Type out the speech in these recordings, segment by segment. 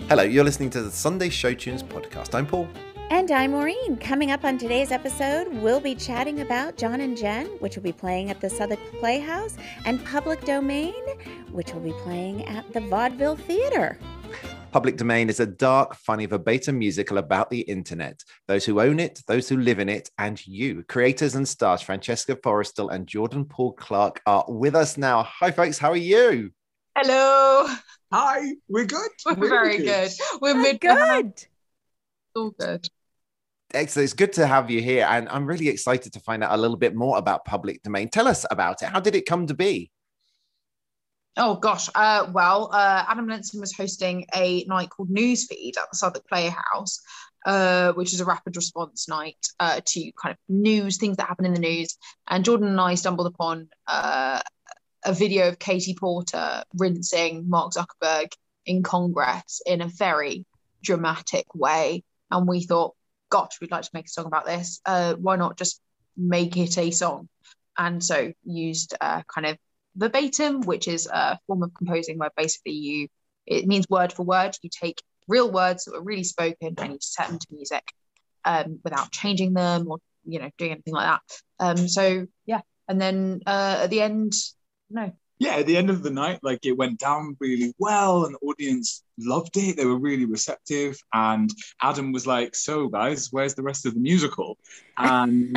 Hello, you're listening to the Sunday Show Tunes podcast. I'm Paul. And I'm Maureen. Coming up on today's episode, we'll be chatting about John and Jen, which will be playing at the Southwark Playhouse, and Public Domain, which will be playing at the Vaudeville Theatre. Public Domain is a dark, funny, verbatim musical about the internet. Those who own it, those who live in it, and you. Creators and stars Francesca Forrestal and Jordan Paul Clark are with us now. Hi, folks. How are you? Hello. Hi, we're good. We're very good. We're good. All good. Excellent. It's good to have you here. And I'm really excited to find out a little bit more about Public Domain. Tell us about it. How did it come to be? Oh, gosh. Adam Lenson was hosting a night called Newsfeed at the Southwark Playhouse, which is a rapid response night to kind of news, things that happen in the news. And Jordan and I stumbled upon a video of Katie Porter rinsing Mark Zuckerberg in Congress in a very dramatic way. And we thought, gosh, we'd like to make a song about this. Why not just make it a song? And so used kind of verbatim, which is a form of composing where basically it means word for word. You take real words that were really spoken and you set them to music without changing them or, doing anything like that. And then at the end, at the end of the night, it went down really well and the audience loved it. They were really receptive. And Adam was like, so guys, where's the rest of the musical? And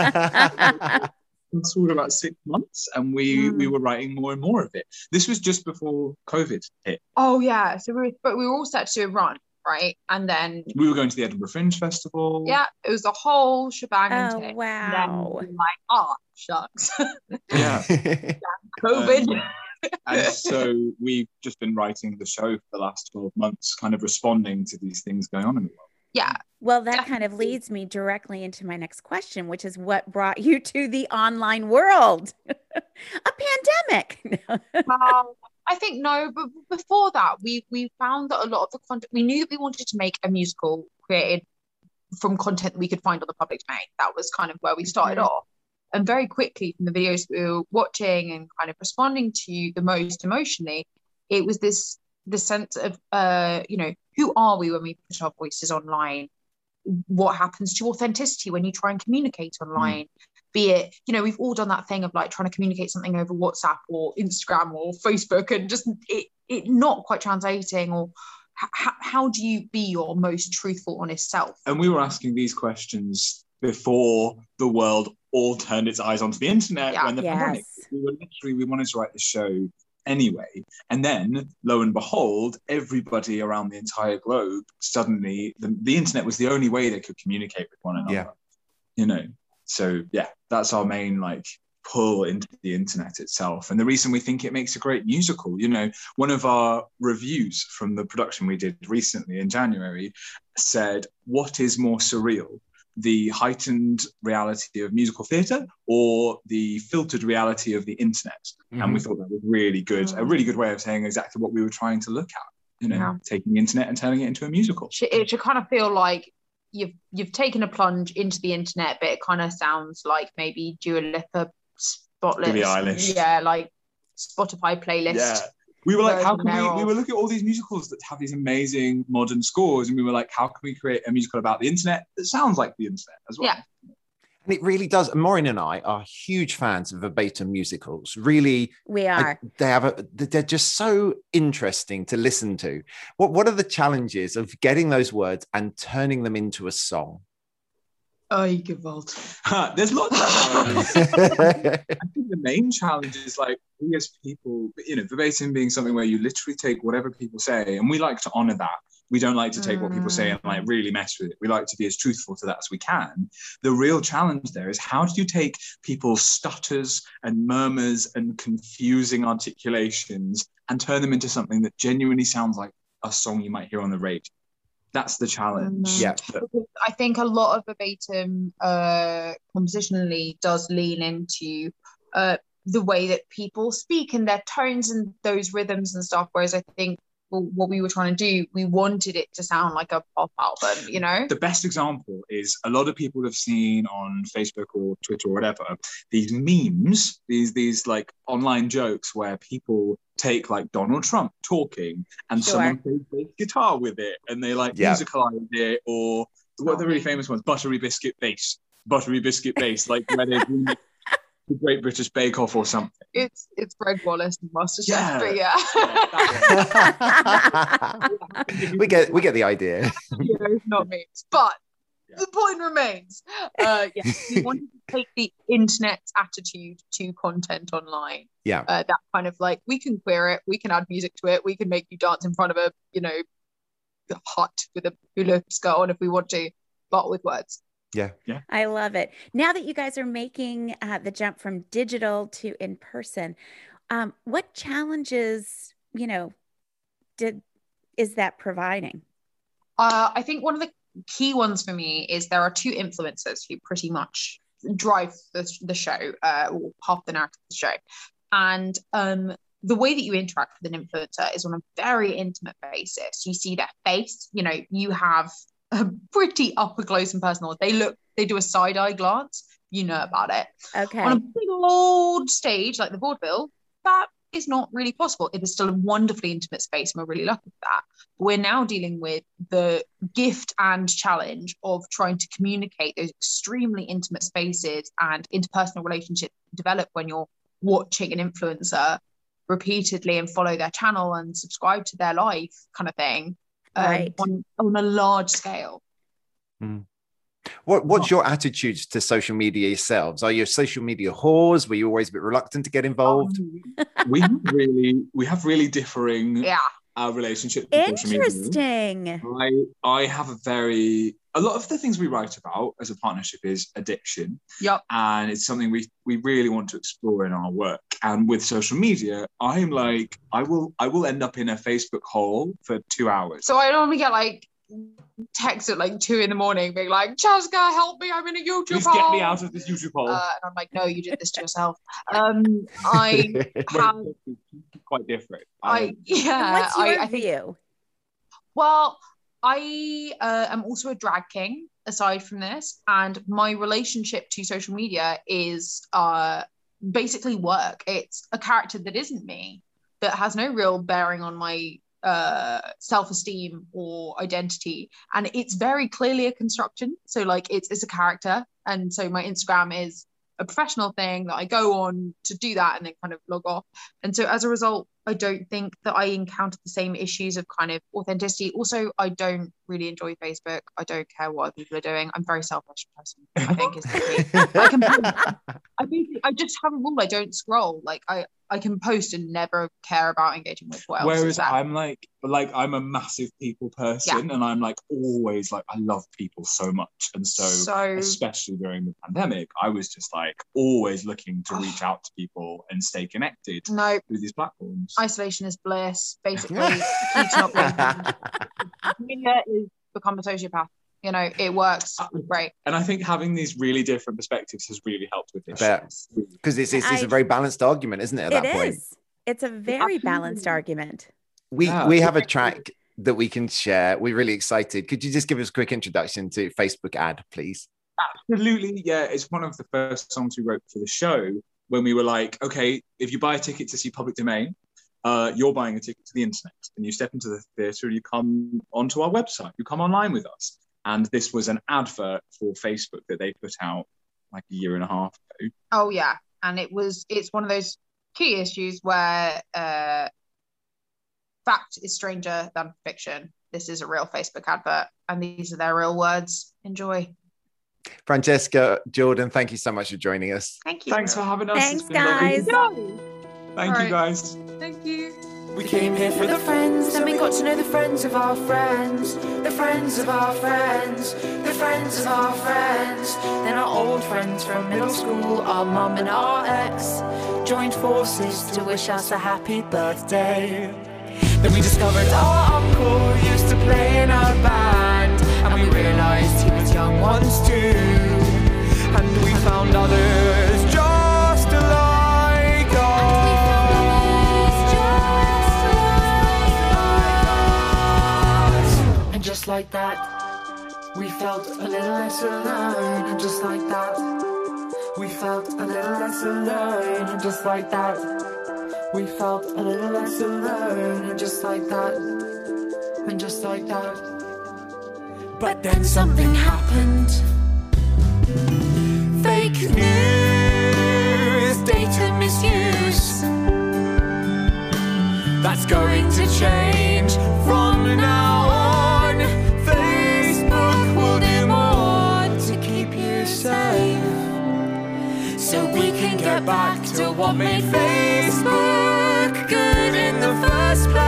it's all about 6 months and we were writing more and more of it. This was just before COVID hit. Oh yeah. So we were all set to run, right? And then we were going to the Edinburgh Fringe Festival. Yeah, it was the whole shebang. Oh, wow. And then we were like, oh, shucks. Yeah. COVID. And so we've just been writing the show for the last 12 months, kind of responding to these things going on in the world. Yeah. Well, that kind of leads me directly into my next question, which is what brought you to the online world? A pandemic. I think no, but before that, we found that a lot of the content, we knew that we wanted to make a musical created from content that we could find on the public domain. That was kind of where we started off. And very quickly from the videos we were watching and kind of responding to the most emotionally, it was this sense of, who are we when we put our voices online? What happens to authenticity when you try and communicate online? Be it, we've all done that thing of trying to communicate something over WhatsApp or Instagram or Facebook and just it not quite translating, or how do you be your most truthful, honest self? And we were asking these questions before the world all turned its eyes onto the internet when the pandemic. We wanted to write the show anyway. And then, lo and behold, everybody around the entire globe, suddenly the internet was the only way they could communicate with one another. Yeah. So that's our main pull into the internet itself. And the reason we think it makes a great musical, one of our reviews from the production we did recently in January said, what is more surreal? The heightened reality of musical theatre or the filtered reality of the internet? And we thought that was really good, a really good way of saying exactly what we were trying to look at, taking the internet and turning it into a musical. It should kind of feel like you've taken a plunge into the internet, but it kind of sounds like maybe Dua Lipa, Spotless, Billie Eilish. Spotify playlist. Yeah. We were like, we were looking at all these musicals that have these amazing modern scores, and we were like, how can we create a musical about the internet that sounds like the internet as well? Yeah. And it really does. Maureen and I are huge fans of verbatim musicals. Really, we are. They're just so interesting to listen to. What are the challenges of getting those words and turning them into a song? Oh, you give vault. There's lots of challenges. I think the main challenge is we as people, verbatim being something where you literally take whatever people say, and we like to honor that. We don't like to take what people say and really mess with it. We like to be as truthful to that as we can. The real challenge there is, how do you take people's stutters and murmurs and confusing articulations and turn them into something that genuinely sounds like a song you might hear on the radio? That's the challenge. Yeah. I think a lot of verbatim compositionally does lean into the way that people speak and their tones and those rhythms and stuff. Whereas I think what we were trying to do, we wanted it to sound like a pop album, you know? The best example is a lot of people have seen on Facebook or Twitter or whatever, these memes, these like online jokes where people take like Donald Trump talking and someone plays bass guitar with it and they like musicalize it, or what the really famous ones, Buttery Biscuit Bass, like where they do the Great British Bake Off or something. It's Greg Wallace and MasterChef, but we get the idea. Not memes, but the point remains. We wanted to take the internet's attitude to content online. That kind of like, we can queer it, we can add music to it, we can make you dance in front of a hut with a hula skirt on if we want to, but with words. Yeah. I love it. Now that you guys are making the jump from digital to in person, what challenges, is that providing? I think one of the key ones for me is there are two influencers who pretty much drive the show, or half the narrative of the show. And the way that you interact with an influencer is on a very intimate basis. You see their face, you have a pretty up close and personal. They do a side eye glance, about it. Okay. On a big old stage like the vaudeville, that is not really possible. It is still a wonderfully intimate space, and we're really lucky for that. We're now dealing with the gift and challenge of trying to communicate those extremely intimate spaces and interpersonal relationships develop when you're watching an influencer repeatedly and follow their channel and subscribe to their life kind of thing. Right. On a large scale. What's your attitudes to social media yourselves? Are you social media whores? Were you always a bit reluctant to get involved? We have really differing relationships with social media. Interesting. I have a lot of the things we write about as a partnership is addiction. Yep. And it's something we really want to explore in our work. And with social media, I'm like, I will end up in a Facebook hole for 2 hours. So I normally get like texts at like 2 a.m. being like, Chazka, help me, I'm in a YouTube Please hole. get me out of this YouTube hole. And I'm like, no, you did this to yourself. I have quite different. What's your view? Well, I am also a drag king aside from this, and my relationship to social media is basically work. It's a character that isn't me, that has no real bearing on my self-esteem or identity, and it's very clearly a construction. So like it's a character, and so my Instagram is a professional thing that I go on to do that and then kind of log off. And so as a result, I don't think that I encountered the same issues of kind of authenticity. Also, I don't really enjoy Facebook. I don't care what other people are doing. I'm a very selfish person, I think is the key. I just have a rule. I don't scroll. Like I can post and never care about engaging with what else. Whereas I'm like I'm a massive people person, and I'm like always like, I love people so much. And so especially during the pandemic, I was just like always looking to reach out to people and stay connected through these platforms. Isolation is bliss, basically. Media is become a sociopath. It works great. And I think having these really different perspectives has really helped with this. Because it's a very balanced argument, isn't it, at that point? It's a very balanced argument. We have a track that we can share. We're really excited. Could you just give us a quick introduction to Facebook Ad, please? Absolutely, yeah. It's one of the first songs we wrote for the show, when we were like, okay, if you buy a ticket to see Public Domain, you're buying a ticket to the internet, and you step into the theatre and you come onto our website, you come online with us. And this was an advert for Facebook that they put out like a year and a half ago. Oh yeah, and it's one of those key issues where fact is stranger than fiction. This is a real Facebook advert, and these are their real words. Enjoy. Francesca, Jordan, thank you so much for joining us. Thank you. Thanks for having us. Thanks, guys. Thank you, guys. Thank you. We came here for the friends, then we got to know the friends of our friends, the friends of our friends, the friends of our friends. Then our old friends from middle school, our mum and our ex, joined forces to wish us a happy birthday. Then we discovered our uncle who used to play in our band, and we realised he was young once too. And we found others just like us. just like that, we felt a little less alone. And just like that, we felt a little less alone. And just like that, we felt a little less alone. And just like that, and just like that. But then something happened. Fake news, data misuse. That's going to change from now on. Facebook will do more to keep you safe, so we can get back to what made Facebook good in the first place.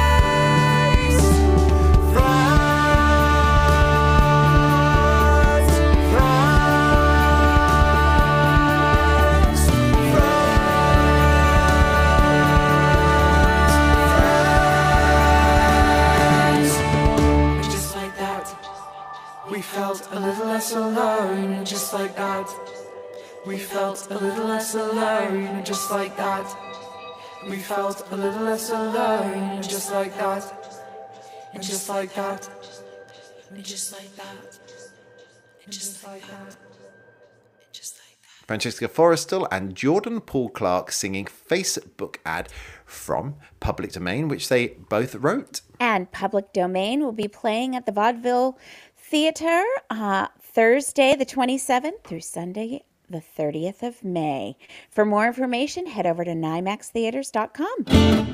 We felt a little less alone, and just like that, we felt a little less alone, and just like that, we felt a little less alone, and just like that, and just like that, and just like that, and just like that. Francesca Forrestal and Jordan Paul Clark singing Facebook ad from Public Domain, which they both wrote. And Public Domain will be playing at the Vaudeville Theatre Thursday the 27th through Sunday the 30th of May. For more information, head over to nymaxtheaters.com.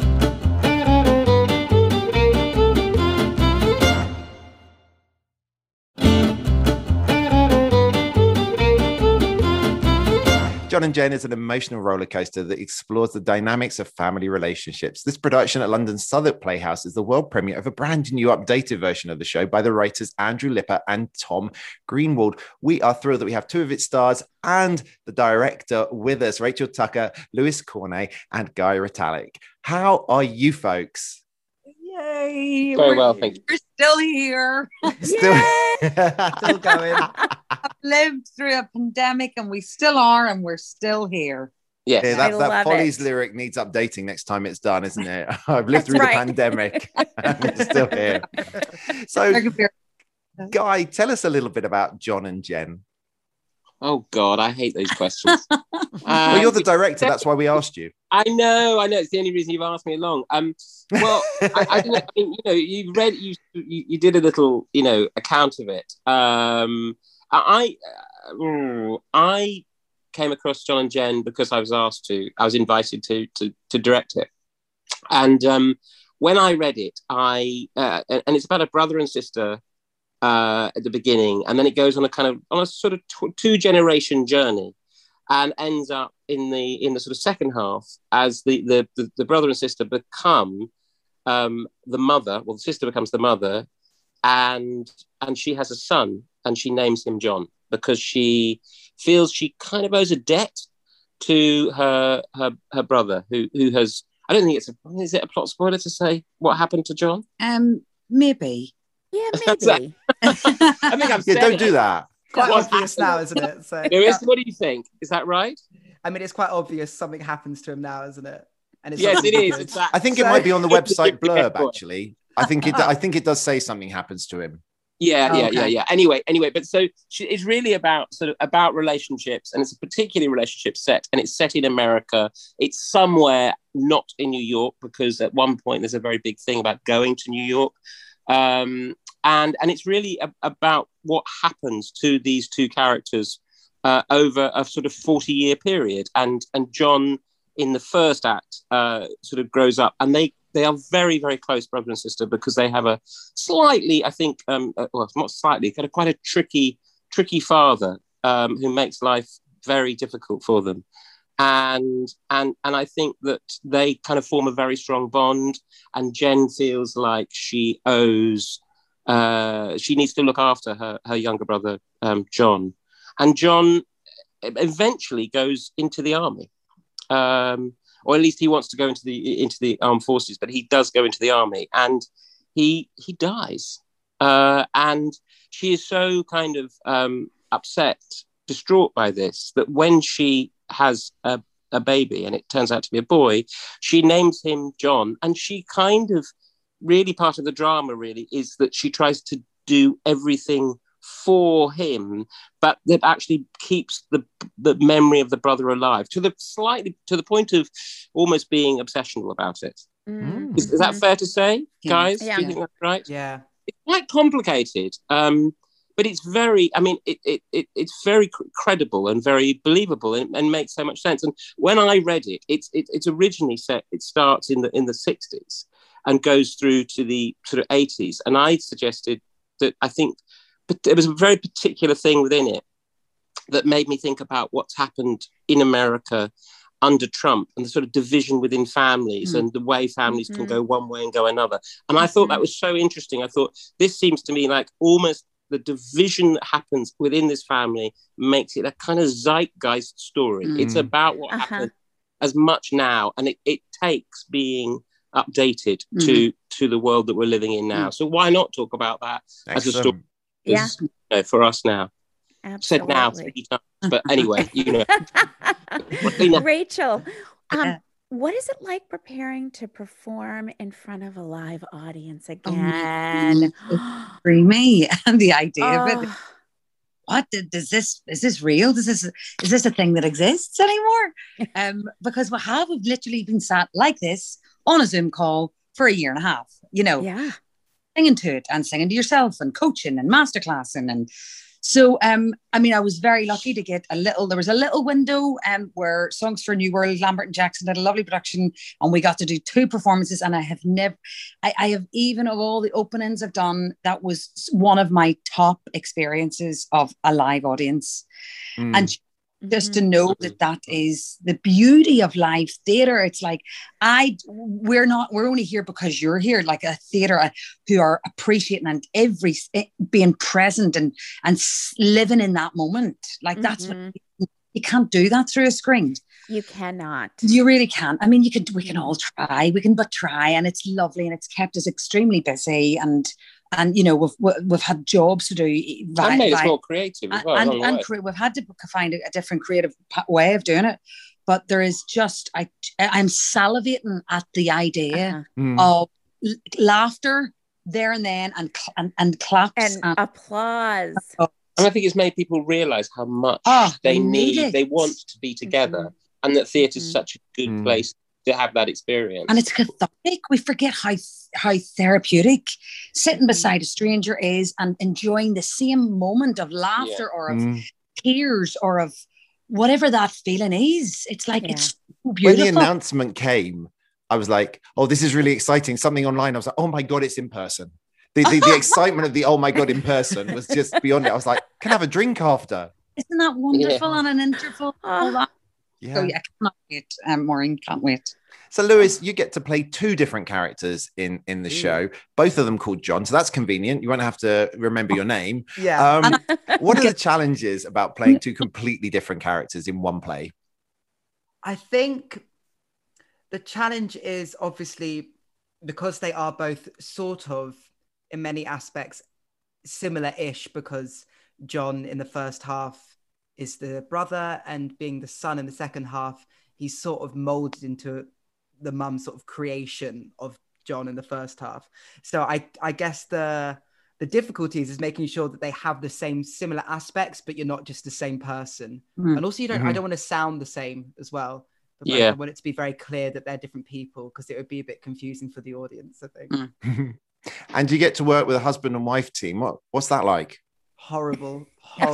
John and Jen is an emotional roller coaster that explores the dynamics of family relationships. This production at London's Southwark Playhouse is the world premiere of a brand new updated version of the show by the writers Andrew Lipper and Tom Greenwald. We are thrilled that we have two of its stars and the director with us, Rachel Tucker, Lewis Cornet, and Guy Ritalik. How are you folks? Yay! Very well, thank you. We're still here. Still going. I've lived through a pandemic, and we still are, and we're still here. Yes. Yeah, I that love Polly's it. lyric needs updating next time it's done, isn't it? I've lived through the pandemic and we're still here. So, Guy, tell us a little bit about John and Jen. Oh, God, I hate those questions. Well, you're the director. That's why we asked you. I know. It's the only reason you've asked me along. Well, I don't know. I mean, you did a little, account of it. I came across John and Jen because I was invited to direct it. And when I read it, and it's about a brother and sister at the beginning, and then it goes on a sort of two-generation journey, and ends up in the sort of second half as the brother and sister become the mother. Well, the sister becomes the mother, and she has a son, and she names him John because she feels she kind of owes a debt to her brother who has. I don't think is it a plot spoiler to say what happened to John? Maybe. Yeah, maybe. I think I've said don't it. do that. Quite obvious now, isn't it? So, Lewis, what do you think? Is that right? I mean, it's quite obvious something happens to him now, isn't it? And it's Yes, it is. good. Exactly. I think it might be on the website blurb, actually. I think it does say something happens to him. Yeah. Anyway, but so it's really about relationships, and it's a particular relationship set, and it's set in America. It's somewhere not in New York, because at one point there's a very big thing about going to New York. And it's really about what happens to these two characters over a sort of 40-year period. And John, in the first act, sort of grows up, and they are very, very close brother and sister, because they have a slightly, I think, well, not slightly, kind of quite a tricky father who makes life very difficult for them. And I think that they kind of form a very strong bond, and Jen feels like she needs to look after her younger brother, John. And John eventually goes into the army, or at least he wants to go into the armed forces, but he does go into the army, and he dies. And she is so kind of upset, distraught by this, that when she has a baby, and it turns out to be a boy, she names him John, and she kind of really part of the drama really is that she tries to do everything for him, but that actually keeps the memory of the brother alive to the point of almost being obsessional about it. Is that fair to say, guys? Yeah. Do you think that's right? Yeah. It's quite complicated, but it's very, I mean, it's very credible and very believable and makes so much sense. And when I read it, it's originally set, it starts in the 60s and goes through to the sort of 80s. And I suggested that I think there was a very particular thing within it that made me think about what's happened in America under Trump and the sort of division within families and the way families can go one way and go another. And I thought that was so interesting. I thought this seems to me like almost the division that happens within this family makes it a kind of zeitgeist story. It's about what happened as much now, and it takes being updated to the world that we're living in now. So why not talk about that as a story? Yeah. For us now. Absolutely. Said now 3 times, but anyway, Rachel, what is it like preparing to perform in front of a live audience again? For me, and the idea of it. What is this real? Is this a thing that exists anymore? Because we've literally been sat like this on a Zoom call for a year and a half, singing to it and singing to yourself and coaching and masterclassing. And so, I mean, I was very lucky to get there was a little window where Songs for a New World, Lambert and Jackson did a lovely production, and we got to do 2 performances. And I have even of all the openings I've done, that was one of my top experiences of a live audience. And just to know that is the beauty of live theatre. It's like, we're only here because you're here, like a theatre who are appreciating and being present and living in that moment. Like that's what you can't do that through a screen. You cannot. You really can't. I mean, we can all try. We can but try, and it's lovely, and it's kept us extremely busy, and we've had jobs to do. And made us more creative as well. And we've had to find a different creative way of doing it. But there is just, I'm salivating at the idea of laughter there and then, and claps and applause. And I think it's made people realise how much they want to be together, and that theatre is such a good place to have that experience. And it's cathartic. We forget how therapeutic sitting beside a stranger is, and enjoying the same moment of laughter or of tears or of whatever that feeling is. It's like, it's so beautiful. When the announcement came, I was like, oh, this is really exciting. Something online. I was like, oh my God, it's in person. The excitement of the oh my God in person was just beyond it. I was like, can I have a drink after? Isn't that wonderful on an interval? Yeah. So I cannot wait. Maureen, can't wait. So Lewis, you get to play 2 different characters in the show, both of them called John. So that's convenient. You won't have to remember your name. Yeah. What are the challenges about playing 2 completely different characters in one play? I think the challenge is obviously because they are both sort of, in many aspects, similar-ish, because John in the first half is the brother, and being the son in the second half, he's sort of molded into the mum sort of creation of John in the first half. So I guess the difficulties is making sure that they have the same similar aspects, but you're not just the same person. And also I don't want to sound the same as well. But I want it to be very clear that they're different people, because it would be a bit confusing for the audience, I think. And you get to work with a husband and wife team. What's that like? Horrible.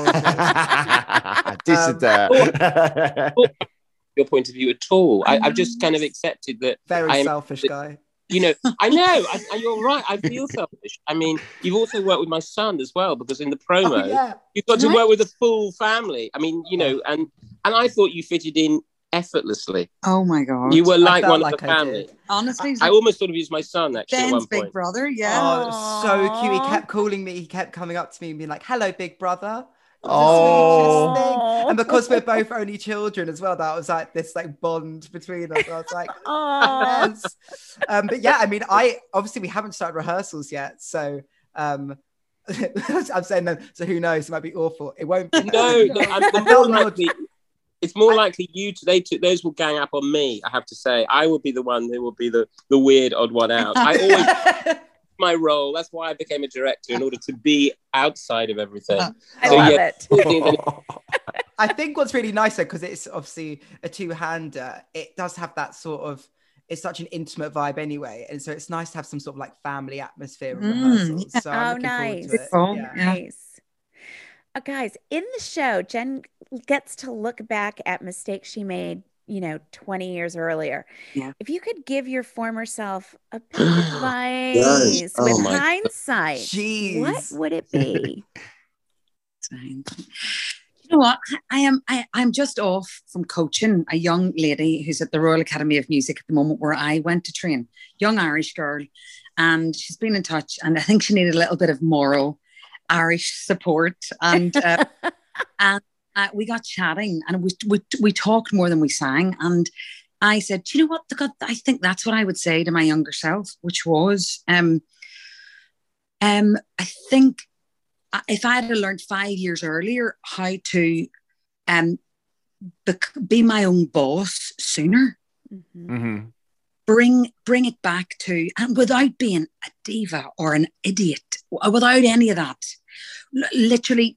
Your point of view at all. I've just kind of accepted that. Very selfish guy. I know. You're right. I feel selfish. I mean, you've also worked with my son as well, because in the promo, you've got to work with a full family. I mean, and I thought you fitted in effortlessly. Oh my God. You were like one of the family. Honestly, I almost sort of used my son actually at one point. Big brother, yeah. Oh, so cute. He kept calling me. He kept coming up to me and being like, "Hello, big brother." Oh, and because we're both only children as well, that was like this like bond between us. I was like, yes. But yeah, I mean, obviously we haven't started rehearsals yet, so I'm saying that. So who knows? It might be awful. It won't be. No, It's more likely those will gang up on me, I have to say. I will be the one who will be the weird odd one out. I always my role. That's why I became a director, in order to be outside of everything. I love it. I think what's really nice, because it's obviously a two-hander, it does have that sort of, it's such an intimate vibe anyway. And so it's nice to have some sort of like family atmosphere and rehearsals. So I'm looking forward to it. Oh, nice. Guys, in the show, Jen gets to look back at mistakes she made, 20 years earlier. Yeah. If you could give your former self a bit of advice with hindsight, Jeez. What would it be? You know what? I'm just off from coaching a young lady who's at the Royal Academy of Music at the moment, where I went to train. Young Irish girl, and she's been in touch, and I think she needed a little bit of moral Irish support, and we got chatting, and we talked more than we sang. And I said, "Do you know what? I think that's what I would say to my younger self," which was, I think if I had learned 5 years earlier how to be my own boss sooner, bring it back to, and without being a diva or an idiot, without any of that, literally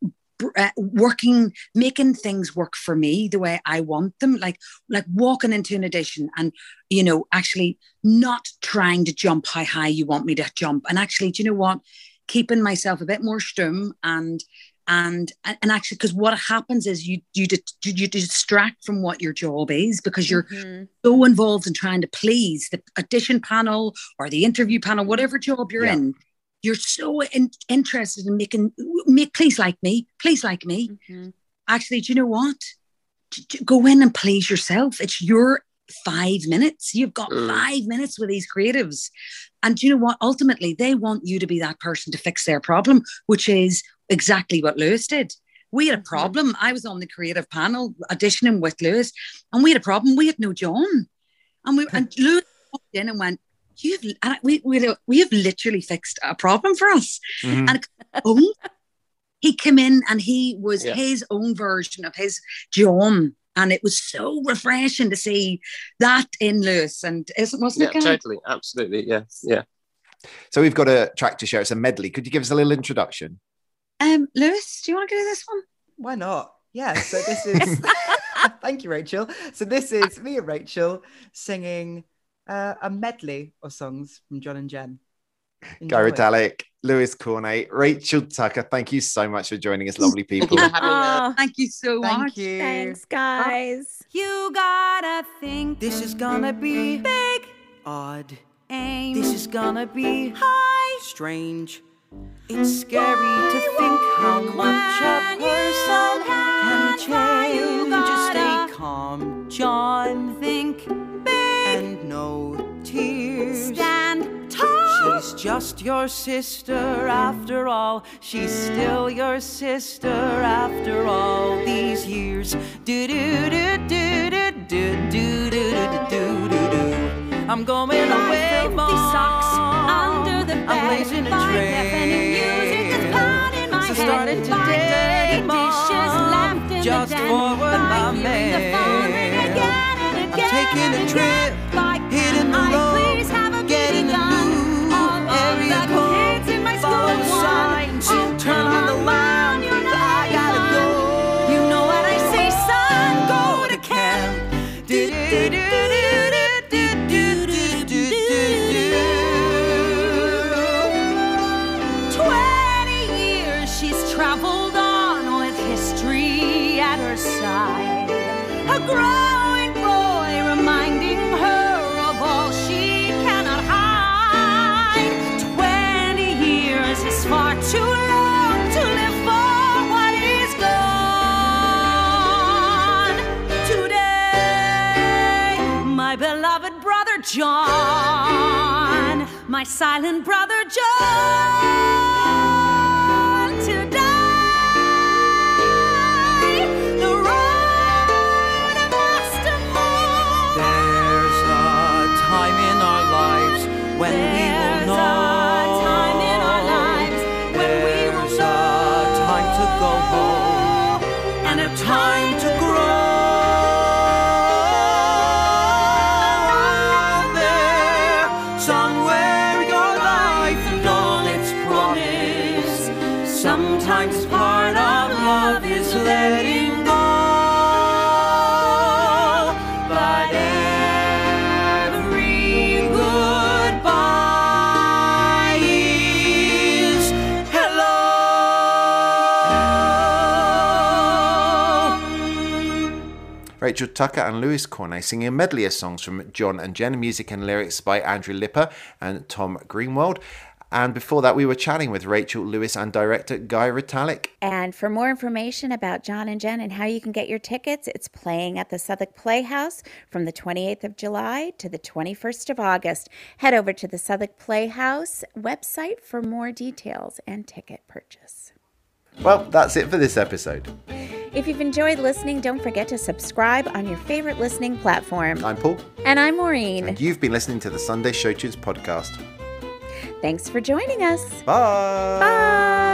making things work for me the way I want them, like walking into an audition and, actually not trying to jump how high you want me to jump. And actually, do you know what? Keeping myself a bit more stum and actually, because what happens is you distract from what your job is, because you're so involved in trying to please the audition panel or the interview panel, whatever job you're in. You're so interested in please like me. Actually, do you know what? Go in and please yourself. It's your 5 minutes. You've got 5 minutes with these creatives. And do you know what? Ultimately, they want you to be that person to fix their problem, which is exactly what Lewis did. We had a problem. I was on the creative panel auditioning with Lewis, and we had a problem. We had no John. And Lewis walked in and went, we have literally fixed a problem for us. And he came in and he was his own version of his John. And it was so refreshing to see that in Lewis. And wasn't it? Yeah, totally. Absolutely. Yes. Yeah. So we've got a track to share. It's a medley. Could you give us a little introduction? Lewis, do you want to go to this one? Why not? Yeah. So this is, thank you, Rachel. So this is me and Rachel singing a medley of songs from John and Jen. Guy Ritalik, Lewis Cornet, Rachel Tucker, thank you so much for joining us, lovely people. Thank you so much. You. Thanks, guys. You gotta think this is gonna be big, Odd. aim. This is gonna be high, Strange. It's scary to think how much a person can change. You Just stay gotta calm John, think big, and no tears. stand tall. She's just your sister after all. She's still your sister after all these years. Do do do do do do do do do do do. I'm going away, Mom. Socks under the bed. I'm blazing a trail. So starting today, Mom. Just forward my man. I'm taking a trip, hitting the road, getting a new area code. Follow the signs, turn on the line. I gotta go. You know what I say, son? Go to camp. Do do do do do do do do do. 20 years she's traveled on with history at her side. A growing boy reminding her of all she cannot hide. 20 years is far too long to live for what is gone. Today, my beloved brother John, my silent brother John, today the road must move. There's a time in our lives when we will know. There's a time in our lives when we will There's a time to go home and a time to grow. Sometimes part of love is letting go, but every goodbye is hello. Rachel Tucker and Lewis Cornet singing a medley of songs from John and Jen, music and lyrics by Andrew Lipper and Tom Greenwald. And before that, we were chatting with Rachel, Lewis, and director Guy Ritalik. And for more information about John and Jen and how you can get your tickets, it's playing at the Southwark Playhouse from the 28th of July to the 21st of August. Head over to the Southwark Playhouse website for more details and ticket purchase. Well, that's it for this episode. If you've enjoyed listening, don't forget to subscribe on your favorite listening platform. I'm Paul. And I'm Maureen. And you've been listening to the Sunday Show Tunes podcast. Thanks for joining us. Bye. Bye.